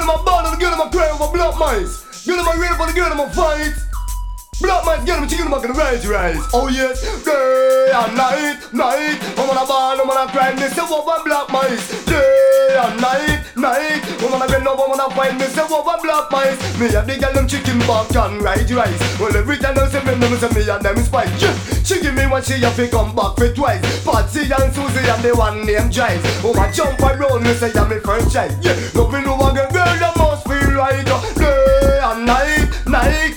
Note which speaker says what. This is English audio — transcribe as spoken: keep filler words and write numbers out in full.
Speaker 1: them a ball and the girl them a cry over black mice. Girl them a rape and the girl them a fight. Black mice, girl them chicken them a gonna rise, rise. Oh yes, day and night, night. Woman a ball, woman a cry, me say over black mice. Day and night, night. Woman a bend over, woman a fight, me say over black mice. Me and the girl them chicken back and ride rise. Well every time they say me, them say me and them spite. Yeah. She give me one, she have to come back for twice. Patsy and Susie and the one named Jive. Oh my jump around, me say I'm my first child. Yeah, loving no one girl, girl that must feel right. Day and night, night.